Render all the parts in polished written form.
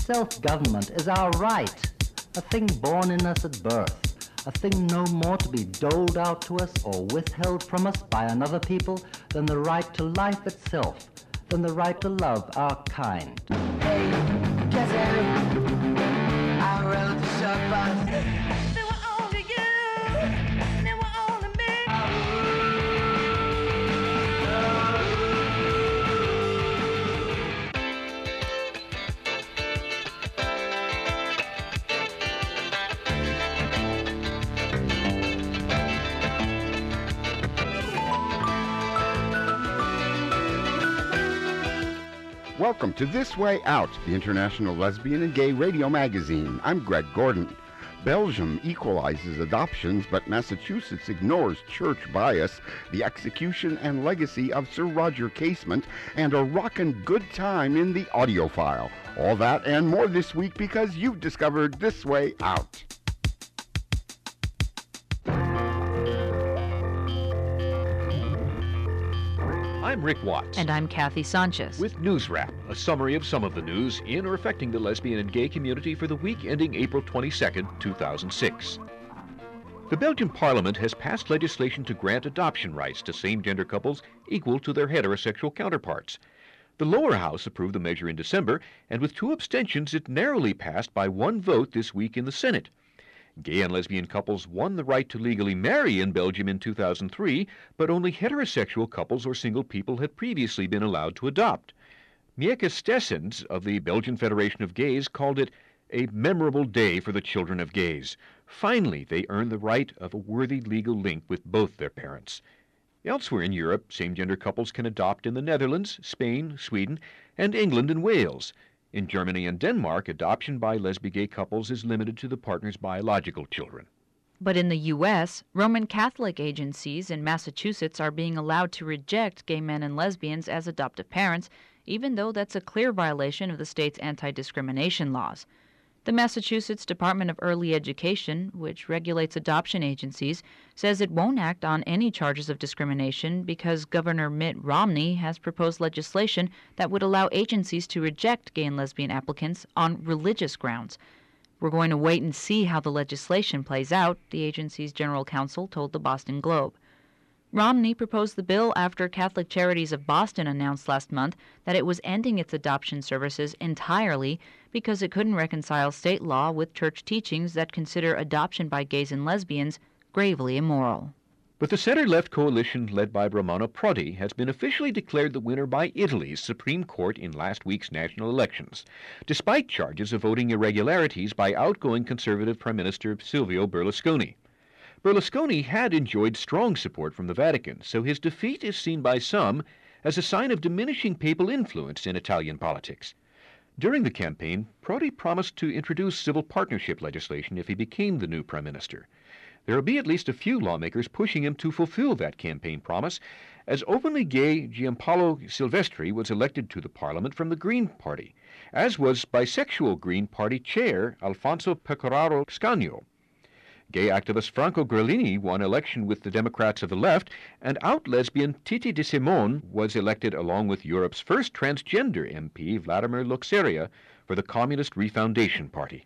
Self-government is our right, a thing born in us at birth, a thing no more to be doled out to us or withheld from us by another people than the right to life itself, than the right to love our kind. Hey, cousin, I rode the short bus. There were only you, there were only me. Welcome to This Way Out, the International Lesbian and Gay Radio Magazine. I'm Greg Gordon. Belgium equalizes adoptions, but Massachusetts ignores church bias, the execution and legacy of Sir Roger Casement, and a rockin' good time in the audiophile. All that and more this week because you've discovered This Way Out. I'm Rick Watts. And I'm Kathy Sanchez. With News Wrap, a summary of some of the news in or affecting the lesbian and gay community for the week ending April 22nd, 2006. The Belgian Parliament has passed legislation to grant adoption rights to same-gender couples equal to their heterosexual counterparts. The lower house approved the measure in December, and with 2 abstentions, it narrowly passed by 1 vote this week in the Senate. Gay and lesbian couples won the right to legally marry in Belgium in 2003, but only heterosexual couples or single people had previously been allowed to adopt. Mieke Stessens of the Belgian Federation of Gays called it a memorable day for the children of gays. Finally, they earned the right of a worthy legal link with both their parents. Elsewhere in Europe, same-gender couples can adopt in the Netherlands, Spain, Sweden, and England and Wales. In Germany and Denmark, adoption by lesbian-gay couples is limited to the partner's biological children. But in the U.S., Roman Catholic agencies in Massachusetts are being allowed to reject gay men and lesbians as adoptive parents, even though that's a clear violation of the state's anti-discrimination laws. The Massachusetts Department of Early Education, which regulates adoption agencies, says it won't act on any charges of discrimination because Governor Mitt Romney has proposed legislation that would allow agencies to reject gay and lesbian applicants on religious grounds. We're going to wait and see how the legislation plays out, the agency's general counsel told the Boston Globe. Romney proposed the bill after Catholic Charities of Boston announced last month that it was ending its adoption services entirely because it couldn't reconcile state law with church teachings that consider adoption by gays and lesbians gravely immoral. But the center-left coalition led by Romano Prodi has been officially declared the winner by Italy's Supreme Court in last week's national elections, despite charges of voting irregularities by outgoing conservative Prime Minister Silvio Berlusconi. Berlusconi had enjoyed strong support from the Vatican, so his defeat is seen by some as a sign of diminishing papal influence in Italian politics. During the campaign, Prodi promised to introduce civil partnership legislation if he became the new prime minister. There will be at least a few lawmakers pushing him to fulfill that campaign promise, as openly gay Giampaolo Silvestri was elected to the parliament from the Green Party, as was bisexual Green Party chair Alfonso Pecoraro Scagno. Gay activist Franco Grillini won election with the Democrats of the left, and out lesbian Titi de Simone was elected along with Europe's first transgender MP, Vladimir Luxeria, for the Communist Refoundation Party.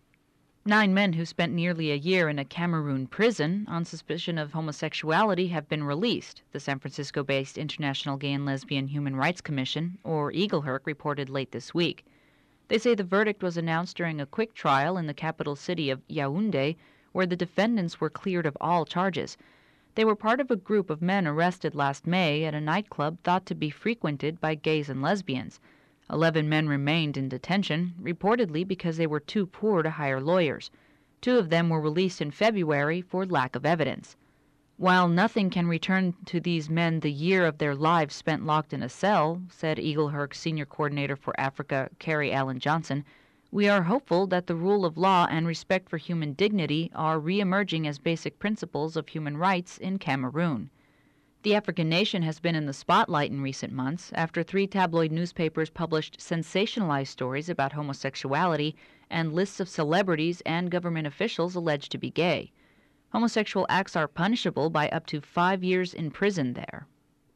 9 men who spent nearly a year in a Cameroon prison on suspicion of homosexuality have been released, the San Francisco-based International Gay and Lesbian Human Rights Commission, or EagleHerc, reported late this week. They say the verdict was announced during a quick trial in the capital city of Yaoundé, where the defendants were cleared of all charges. They were part of a group of men arrested last May at a nightclub thought to be frequented by gays and lesbians. 11 men remained in detention, reportedly because they were too poor to hire lawyers. 2 of them were released in February for lack of evidence. While nothing can return to these men the year of their lives spent locked in a cell, said EagleHerc's senior coordinator for Africa, Carrie Allen Johnson, we are hopeful that the rule of law and respect for human dignity are re-emerging as basic principles of human rights in Cameroon. The African nation has been in the spotlight in recent months after 3 tabloid newspapers published sensationalized stories about homosexuality and lists of celebrities and government officials alleged to be gay. Homosexual acts are punishable by up to 5 years in prison there.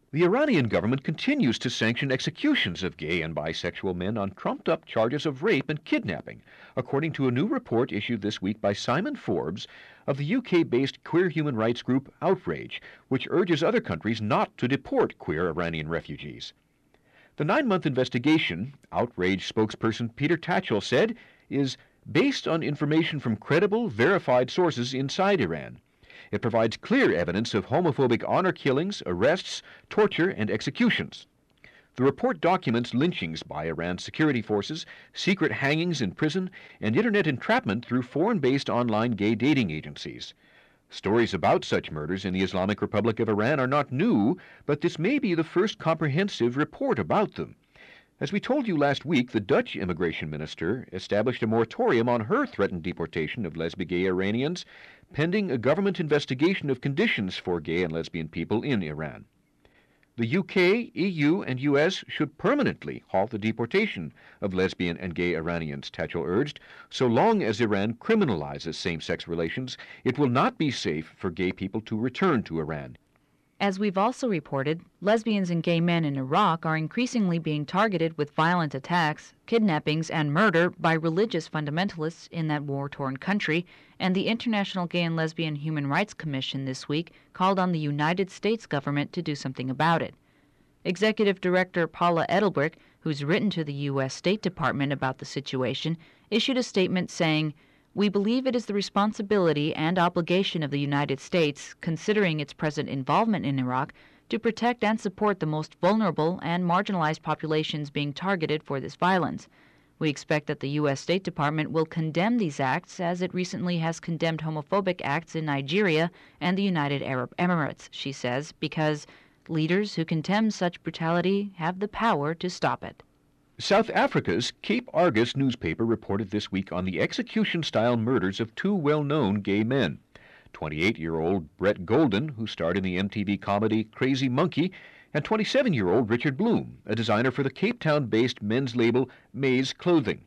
The Iranian government continues to sanction executions of gay and bisexual men on trumped-up charges of rape and kidnapping, according to a new report issued this week by Simon Forbes of the UK-based queer human rights group Outrage, which urges other countries not to deport queer Iranian refugees. The 9-month investigation, Outrage spokesperson Peter Tatchell said, is based on information from credible, verified sources inside Iran. It provides clear evidence of homophobic honor killings, arrests, torture, and executions. The report documents lynchings by Iran's security forces, secret hangings in prison, and internet entrapment through foreign-based online gay dating agencies. Stories about such murders in the Islamic Republic of Iran are not new, but this may be the first comprehensive report about them. As we told you last week, the Dutch immigration minister established a moratorium on her threatened deportation of lesbian-gay Iranians, pending a government investigation of conditions for gay and lesbian people in Iran. The UK, EU, and US should permanently halt the deportation of lesbian and gay Iranians, Tatchell urged. So long as Iran criminalizes same-sex relations, it will not be safe for gay people to return to Iran. As we've also reported, lesbians and gay men in Iraq are increasingly being targeted with violent attacks, kidnappings, and murder by religious fundamentalists in that war-torn country, and the International Gay and Lesbian Human Rights Commission this week called on the United States government to do something about it. Executive Director Paula Edelbrick, who's written to the U.S. State Department about the situation, issued a statement saying, "We believe it is the responsibility and obligation of the United States, considering its present involvement in Iraq, to protect and support the most vulnerable and marginalized populations being targeted for this violence. We expect that the U.S. State Department will condemn these acts as it recently has condemned homophobic acts in Nigeria and the United Arab Emirates," she says, because leaders who condemn such brutality have the power to stop it. South Africa's Cape Argus newspaper reported this week on the execution-style murders of two well-known gay men. 28-year-old Brett Golden, who starred in the MTV comedy Crazy Monkey, and 27-year-old Richard Bloom, a designer for the Cape Town-based men's label Maze Clothing.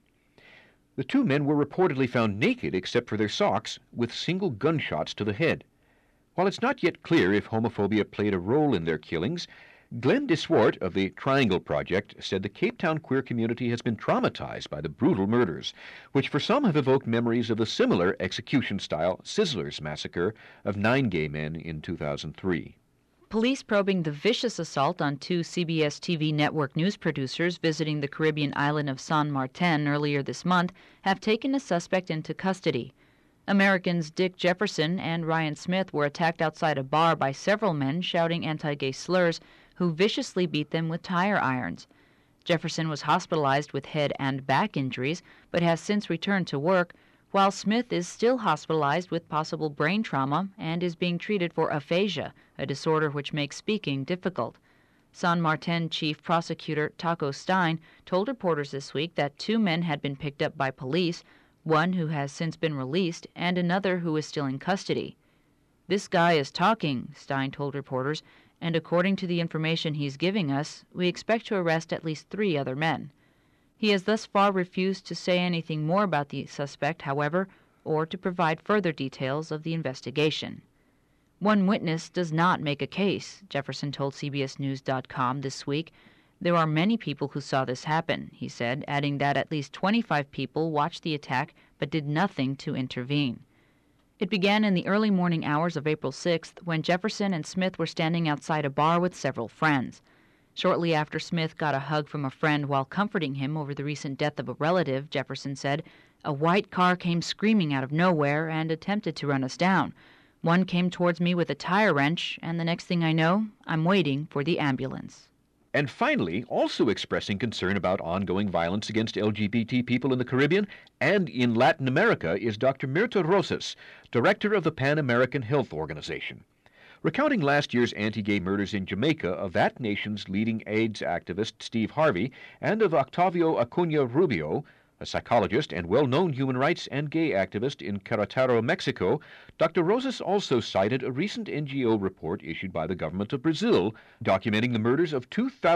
The two men were reportedly found naked except for their socks, with single gunshots to the head. While it's not yet clear if homophobia played a role in their killings, Glenn DeSwart of the Triangle Project said the Cape Town queer community has been traumatized by the brutal murders, which for some have evoked memories of the similar execution-style Sizzlers massacre of 9 gay men in 2003. Police probing the vicious assault on 2 CBS TV network news producers visiting the Caribbean island of San Martin earlier this month have taken a suspect into custody. Americans Dick Jefferson and Ryan Smith were attacked outside a bar by several men shouting anti-gay slurs who viciously beat them with tire irons. Jefferson was hospitalized with head and back injuries, but has since returned to work, while Smith is still hospitalized with possible brain trauma and is being treated for aphasia, a disorder which makes speaking difficult. San Martin Chief Prosecutor Taco Stein told reporters this week that 2 men had been picked up by police, one who has since been released and another who is still in custody. "This guy is talking," Stein told reporters, "and according to the information he's giving us, we expect to arrest at least 3 other men." He has thus far refused to say anything more about the suspect, however, or to provide further details of the investigation. "One witness does not make a case," Jefferson told CBSNews.com this week. "There are many people who saw this happen," he said, adding that at least 25 people watched the attack but did nothing to intervene. It began in the early morning hours of April 6th when Jefferson and Smith were standing outside a bar with several friends. Shortly after Smith got a hug from a friend while comforting him over the recent death of a relative, Jefferson said, "A white car came screaming out of nowhere and attempted to run us down. One came towards me with a tire wrench, and the next thing I know, I'm waiting for the ambulance." And finally, also expressing concern about ongoing violence against LGBT people in the Caribbean and in Latin America is Dr. Mirta Rosas, director of the Pan American Health Organization. Recounting last year's anti-gay murders in Jamaica of that nation's leading AIDS activist Steve Harvey and of Octavio Acuna Rubio, a psychologist and well-known human rights and gay activist in Querétaro, Mexico, Dr. Rosas also cited a recent NGO report issued by the government of Brazil documenting the murders of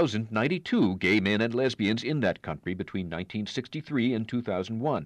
2,092 gay men and lesbians in that country between 1963 and 2001.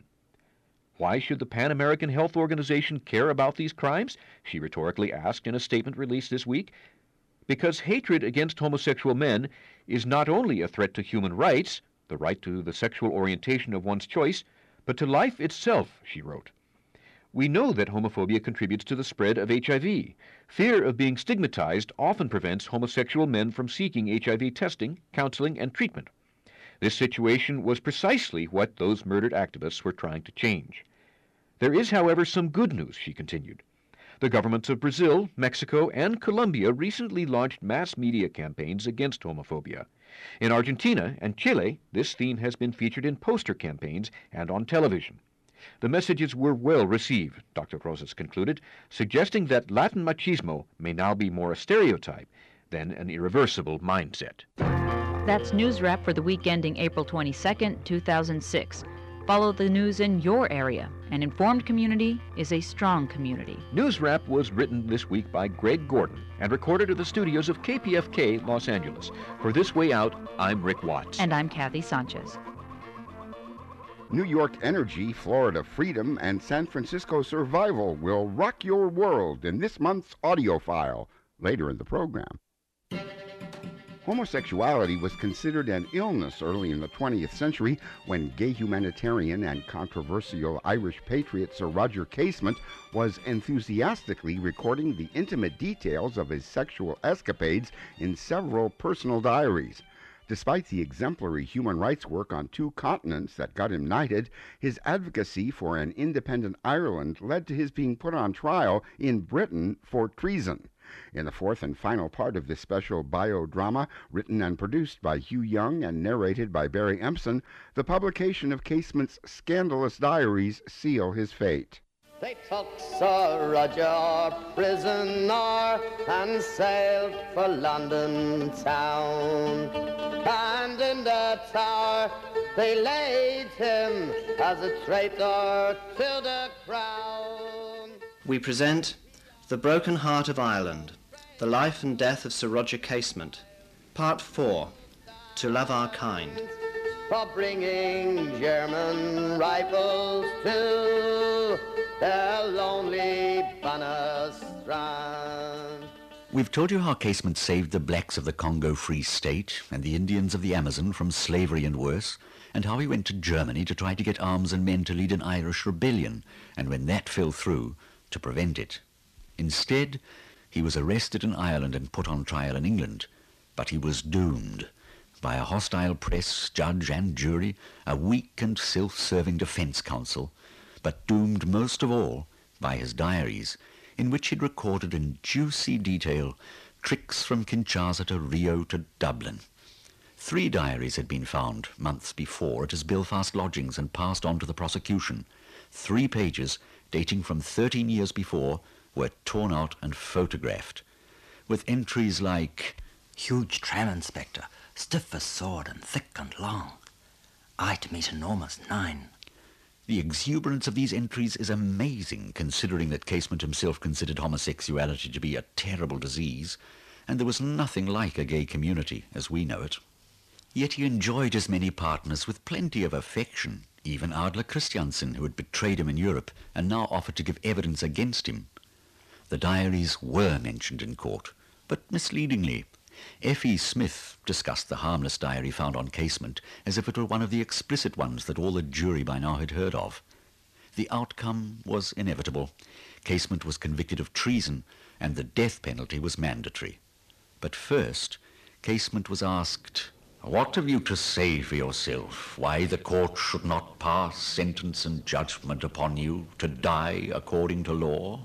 Why should the Pan American Health Organization care about these crimes? She rhetorically asked in a statement released this week. because hatred against homosexual men is not only a threat to human rights, the right to the sexual orientation of one's choice, but to life itself, she wrote. We know that homophobia contributes to the spread of HIV. Fear of being stigmatized often prevents homosexual men from seeking HIV testing, counseling, and treatment. This situation was precisely what those murdered activists were trying to change. There is, however, some good news, she continued. The governments of Brazil, Mexico, and Colombia recently launched mass media campaigns against homophobia. In Argentina and Chile, this theme has been featured in poster campaigns and on television. The messages were well received, Dr. Rosas concluded, suggesting that Latin machismo may now be more a stereotype than an irreversible mindset. That's News Wrap for the week ending April 22nd, 2006. Follow the news in your area. An informed community is a strong community. News Wrap was written this week by Greg Gordon and recorded at the studios of KPFK Los Angeles. For This Way Out, I'm Rick Watts. And I'm Kathy Sanchez. New York Energy, Florida Freedom, and San Francisco Survival will rock your world in this month's audio file later in the program. Homosexuality was considered an illness early in the 20th century when gay humanitarian and controversial Irish patriot Sir Roger Casement was enthusiastically recording the intimate details of his sexual escapades in several personal diaries. Despite the exemplary human rights work on 2 continents that got him knighted, his advocacy for an independent Ireland led to his being put on trial in Britain for treason. In the 4th and final part of this special biodrama, written and produced by Hugh Young and narrated by Barry Empson, the publication of Casement's scandalous diaries seal his fate. They took Sir Roger prisoner and sailed for London town. And in the Tower they laid him as a traitor to the crown. We present The Broken Heart of Ireland, The Life and Death of Sir Roger Casement, Part 4, To Love Our Kind. For bringing German rifles to their lonely banner strand. We've told you how Casement saved the blacks of the Congo Free State and the Indians of the Amazon from slavery and worse, and how he went to Germany to try to get arms and men to lead an Irish rebellion, and when that fell through, to prevent it. Instead, he was arrested in Ireland and put on trial in England, but he was doomed by a hostile press, judge and jury, a weak and self-serving defence counsel, but doomed most of all by his diaries, in which he'd recorded in juicy detail tricks from Kinshasa to Rio to Dublin. 3 diaries had been found months before at his Belfast lodgings and passed on to the prosecution. 3 pages, dating from 13 years before, were torn out and photographed, with entries like, "Huge tram, Inspector, stiff as sword and thick and long. Eye to meet enormous 9. The exuberance of these entries is amazing, considering that Casement himself considered homosexuality to be a terrible disease, and there was nothing like a gay community as we know it. Yet he enjoyed his many partners with plenty of affection, even Adler Christiansen, who had betrayed him in Europe and now offered to give evidence against him. The diaries were mentioned in court, but misleadingly. F.E. Smith discussed the harmless diary found on Casement as if it were one of the explicit ones that all the jury by now had heard of. The outcome was inevitable. Casement was convicted of treason, and the death penalty was mandatory. But first, Casement was asked, "What have you to say for yourself? Why the court should not pass sentence and judgment upon you to die according to law?"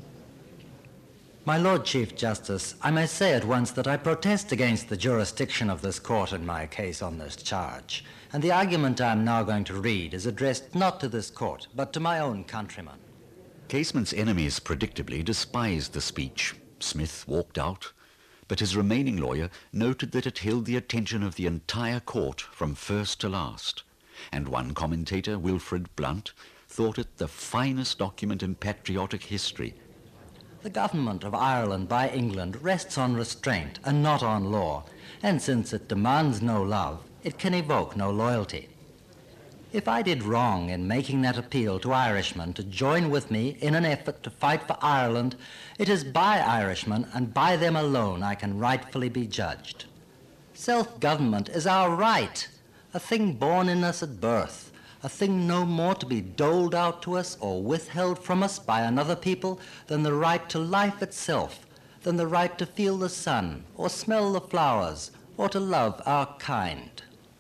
My Lord Chief Justice, I may say at once that I protest against the jurisdiction of this court in my case on this charge, and the argument I am now going to read is addressed not to this court, but to my own countrymen. Casement's enemies predictably despised the speech. Smith walked out, but his remaining lawyer noted that it held the attention of the entire court from first to last, and one commentator, Wilfred Blunt, thought it the finest document in patriotic history. The government of Ireland by England rests on restraint and not on law, and since it demands no love, it can evoke no loyalty. If I did wrong in making that appeal to Irishmen to join with me in an effort to fight for Ireland, it is by Irishmen and by them alone I can rightfully be judged. Self-government is our right, a thing born in us at birth, a thing no more to be doled out to us or withheld from us by another people than the right to life itself, than the right to feel the sun, or smell the flowers, or to love our kind.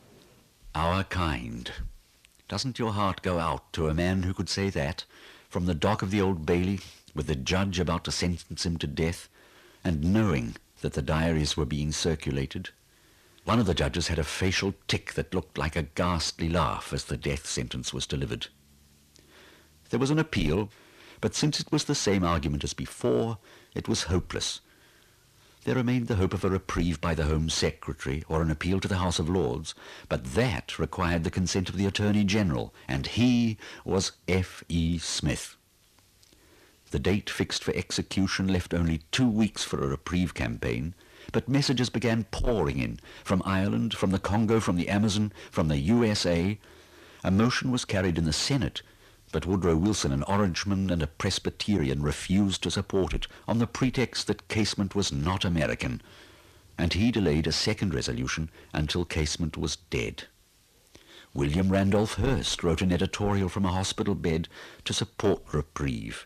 Our kind. Doesn't your heart go out to a man who could say that, from the dock of the Old Bailey, with the judge about to sentence him to death, and knowing that the diaries were being circulated? One of the judges had a facial tic that looked like a ghastly laugh as the death sentence was delivered. There was an appeal, but since it was the same argument as before, it was hopeless. There remained the hope of a reprieve by the Home Secretary or an appeal to the House of Lords, but that required the consent of the Attorney General, and he was F.E. Smith. The date fixed for execution left only 2 weeks for a reprieve campaign, but messages began pouring in from Ireland, from the Congo, from the Amazon, from the USA. A motion was carried in the Senate, but Woodrow Wilson, an Orangeman and a Presbyterian, refused to support it on the pretext that Casement was not American, and he delayed a second resolution until Casement was dead. William Randolph Hearst wrote an editorial from a hospital bed to support reprieve.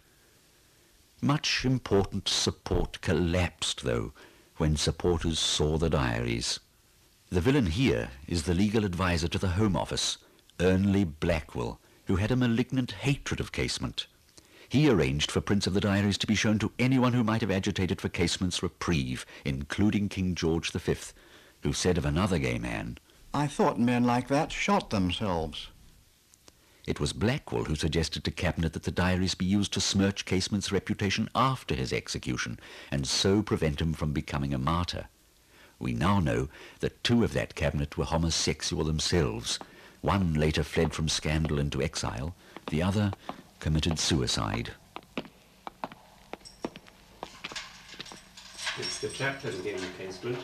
Much important support collapsed, though, when supporters saw the diaries. The villain here is the legal advisor to the Home Office, Ernley Blackwell, who had a malignant hatred of Casement. He arranged for prints of the diaries to be shown to anyone who might have agitated for Casement's reprieve, including King George V, who said of another gay man, "I thought men like that shot themselves." It was Blackwell who suggested to Cabinet that the diaries be used to smirch Casement's reputation after his execution, and so prevent him from becoming a martyr. We now know that 2 of that Cabinet were homosexual themselves. One later fled from scandal into exile. The other committed suicide. It's the chaplain again, Casement.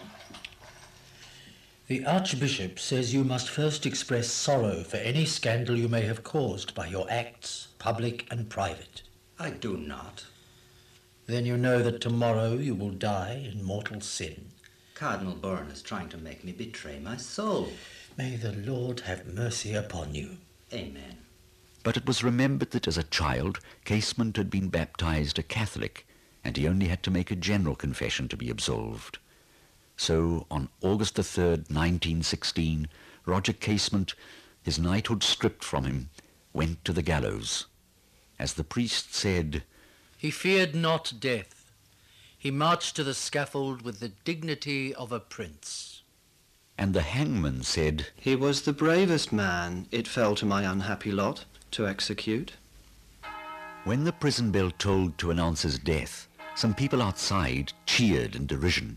The Archbishop says you must first express sorrow for any scandal you may have caused by your acts, public and private. I do not. Then you know that tomorrow you will die in mortal sin. Cardinal Byrne is trying to make me betray my soul. May the Lord have mercy upon you. Amen. But it was remembered that as a child, Casement had been baptized a Catholic, and he only had to make a general confession to be absolved. So, on August the 3rd, 1916, Roger Casement, his knighthood stripped from him, went to the gallows. As the priest said, "He feared not death. He marched to the scaffold with the dignity of a prince." And the hangman said, "He was the bravest man it fell to my unhappy lot to execute." When the prison bell tolled to announce his death, some people outside cheered in derision.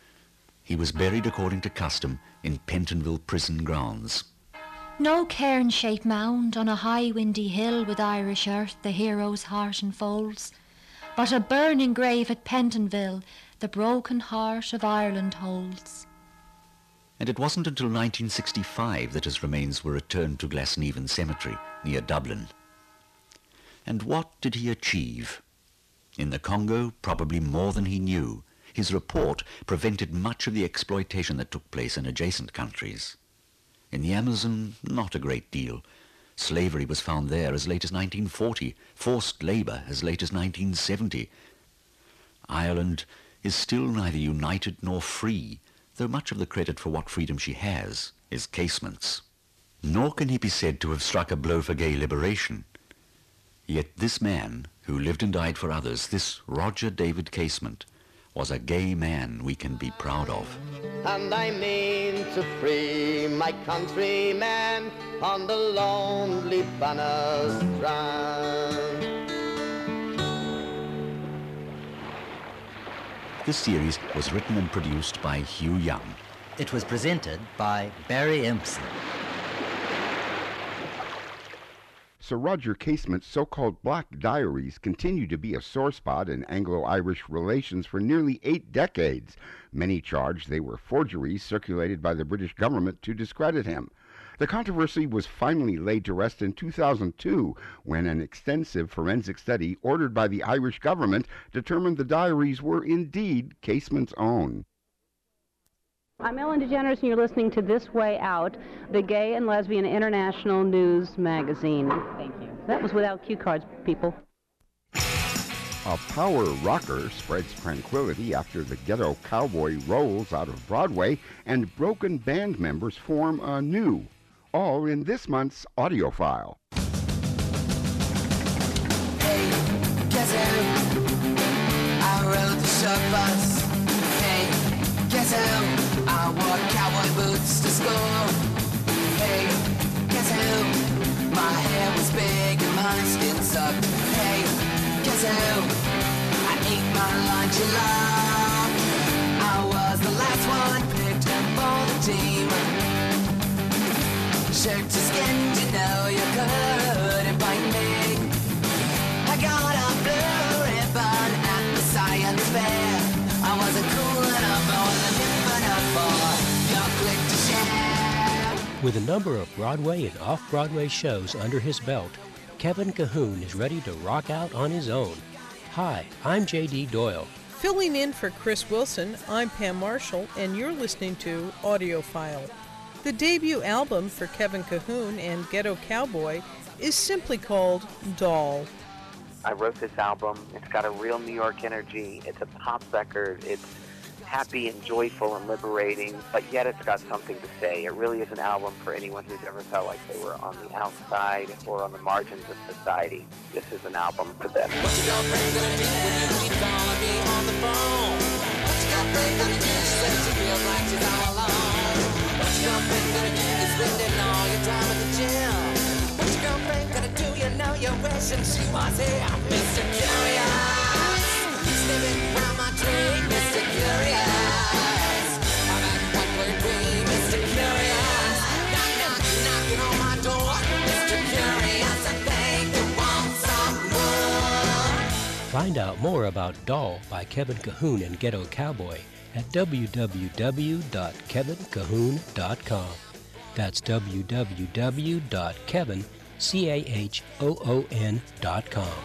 He was buried according to custom in Pentonville prison grounds. No cairn-shaped mound on a high windy hill with Irish earth the hero's heart enfolds, but a burning grave at Pentonville the broken heart of Ireland holds. And it wasn't until 1965 that his remains were returned to Glasnevin Cemetery near Dublin. And what did he achieve? In the Congo, probably more than he knew. His report prevented much of the exploitation that took place in adjacent countries. In the Amazon, not a great deal. Slavery was found there as late as 1940, forced labour as late as 1970. Ireland is still neither united nor free, though much of the credit for what freedom she has is Casement's. Nor can he be said to have struck a blow for gay liberation. Yet this man, who lived and died for others, this Roger David Casement, was a gay man we can be proud of. And I mean to free my countrymen on the lonely Banner strand. This series was written and produced by Hugh Young. It was presented by Barry Empson. Sir Roger Casement's so-called Black Diaries continue to be a sore spot in Anglo-Irish relations for nearly 8 decades. Many charge they were forgeries circulated by the British government to discredit him. The controversy was finally laid to rest in 2002 when an extensive forensic study ordered by the Irish government determined the diaries were indeed Casement's own. I'm Ellen DeGeneres, and you're listening to This Way Out, the gay and lesbian international news magazine. Thank you. That was without cue cards, people. A power rocker spreads tranquility after the Ghetto Cowboy rolls out of Broadway and broken band members form anew. All in this month's audiophile. Hey, guess who? I rode the short bus. Hey, guess who? I wore cowboy boots to school. Hey, guess who? My hair was big and my skin sucked. Hey, guess who? I ate my lunch alone. I was the last one picked for the team. Shirt to skin, you know you couldn't find me. I got a blue ribbon at the science fair. I wasn't cool enough, I wasn't hip enough for your clique to share. With a number of Broadway and off-Broadway shows under his belt, Kevin Cahoon is ready to rock out on his own. Hi, I'm J.D. Doyle. Filling in for Chris Wilson, I'm Pam Marshall, and you're listening to Audiophile. The debut album for Kevin Cahoon and Ghetto Cowboy is simply called Doll. I wrote this album. It's got a real New York energy. It's a pop record. It's happy and joyful and liberating, but yet it's got something to say. It really is an album for anyone who's ever felt like they were on the outside or on the margins of society. This is an album for them. What your girlfriend gonna do when you keep calling me on the phone? What your girlfriend gonna do? She says she feels like she's all alone. What your girlfriend gonna do? You're spending all your time at the gym. What your girlfriend gonna do? You know you're wishing she was here. Mr. Curious, sniffing round my tree. Mr. Curious, I'm at 1.3. Mr. Curious, knock, knock, knocking on my door. Mr. Curious, I think you want some more. Find out more about Doll by Kevin Cahoon and Ghetto Cowboy at www.kevincahoon.com. That's www.kevincahoon.com.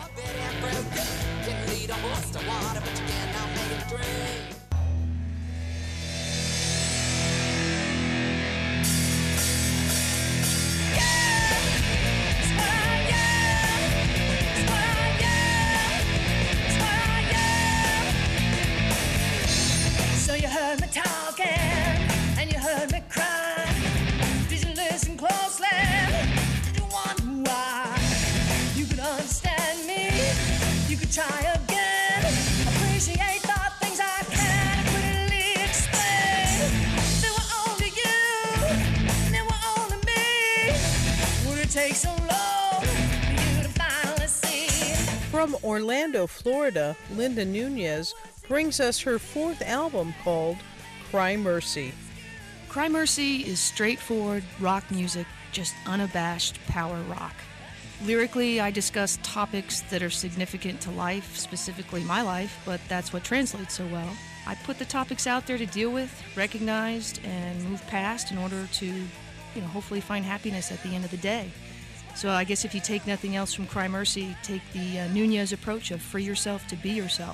So you heard me talking, and you heard me crying. Please listen closely. Did you wonder why? You could understand me. You could try again. Appreciate the things I can't really explain. They were only you, and they were only me. Would it take so long for you to finally see? From Orlando, Florida, Linda Nunez brings us her fourth album called Cry Mercy. Cry Mercy is straightforward rock music, just unabashed power rock. Lyrically, I discuss topics that are significant to life, specifically my life, but that's what translates so well. I put the topics out there to deal with, recognized, and move past in order to, hopefully find happiness at the end of the day. So I guess if you take nothing else from Cry Mercy, take the Nunez approach of free yourself to be yourself.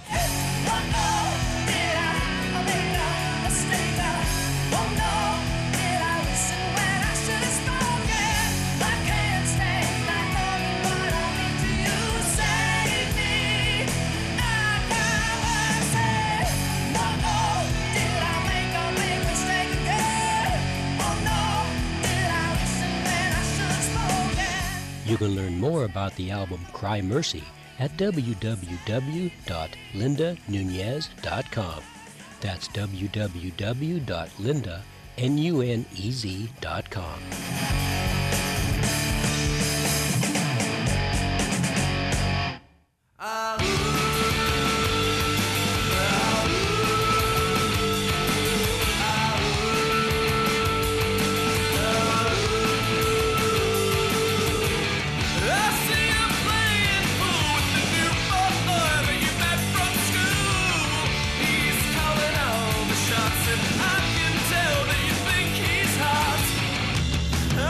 You can learn more about the album Cry Mercy at www.lindanunez.com. That's www.lindanunez.com. I can tell that you think he's hot.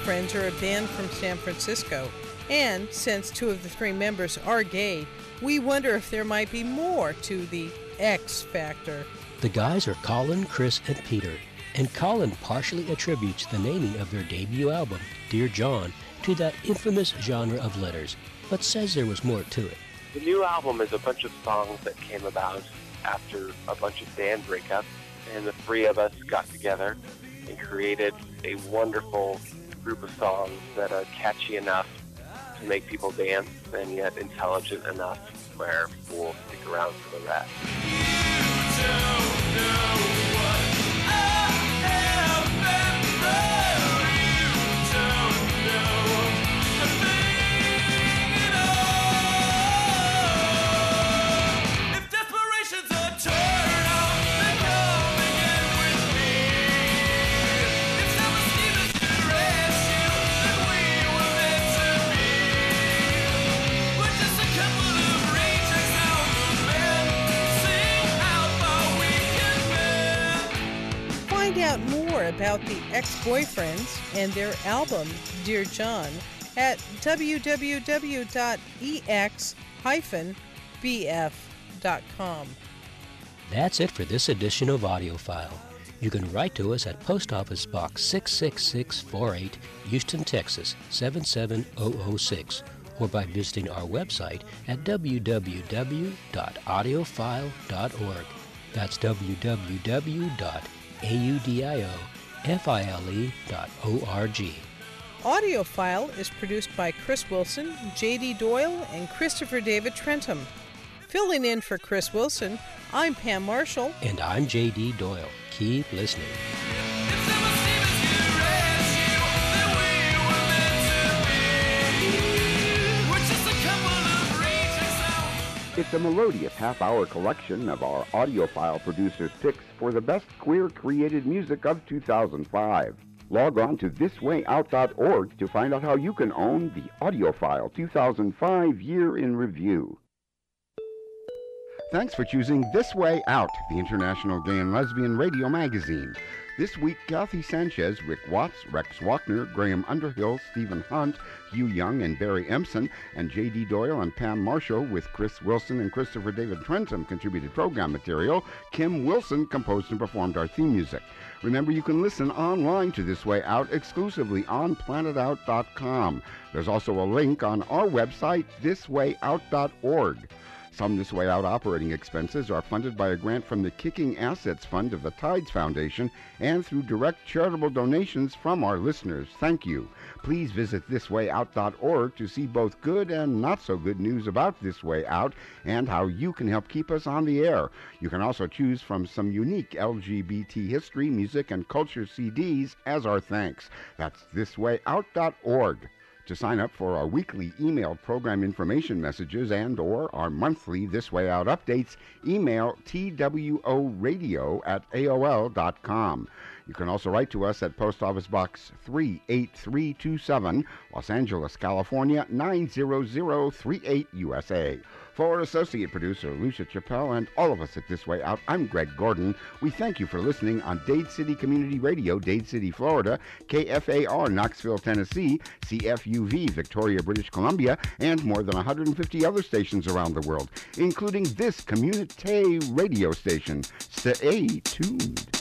Boyfriends are a band from San Francisco, and since 2 of the 3 members are gay, we wonder if there might be more to the X Factor. The guys are Colin, Chris, and Peter, and Colin partially attributes the naming of their debut album, Dear John, to that infamous genre of letters, but says there was more to it. The new album is a bunch of songs that came about after a bunch of band breakups, and the 3 of us got together and created a wonderful group of songs that are catchy enough to make people dance and yet intelligent enough where we'll stick around for the rest. Find out more about the Ex-Boyfriends and their album, Dear John, at www.ex-bf.com. That's it for this edition of AudioFile. You can write to us at Post Office Box 66648, Houston, Texas 77006, or by visiting our website at www.audiophile.org. That's www.audiofile.org. AudioFile is produced by Chris Wilson, J.D. Doyle, and Christopher David Trentham. Filling in for Chris Wilson, I'm Pam Marshall. And I'm J.D. Doyle. Keep listening. It's a melodious half-hour collection of our AudioFile producers' picks for the best queer-created music of 2005. Log on to thiswayout.org to find out how you can own the AudioFile 2005 Year in Review. Thanks for choosing This Way Out, the International Gay and Lesbian Radio Magazine. This week, Kathy Sanchez, Rick Watts, Rex Wachner, Graham Underhill, Stephen Hunt, Hugh Young, and Barry Empson, and J.D. Doyle and Pam Marshall with Chris Wilson and Christopher David Trentham contributed program material. Kim Wilson composed and performed our theme music. Remember, you can listen online to This Way Out exclusively on planetout.com. There's also a link on our website, thiswayout.org. Some This Way Out operating expenses are funded by a grant from the Kicking Assets Fund of the Tides Foundation and through direct charitable donations from our listeners. Thank you. Please visit thiswayout.org to see both good and not so good news about This Way Out and how you can help keep us on the air. You can also choose from some unique LGBT history, music, and culture CDs as our thanks. That's thiswayout.org. To sign up for our weekly emailed program information messages and or our monthly This Way Out updates, email tworadio@aol.com. You can also write to us at Post Office Box 38327, Los Angeles, California 90038 USA. For Associate Producer Lucia Chappelle and all of us at This Way Out, I'm Greg Gordon. We thank you for listening on Dade City Community Radio, Dade City, Florida, KFAR, Knoxville, Tennessee, CFUV, Victoria, British Columbia, and more than 150 other stations around the world, including this community radio station. Stay tuned.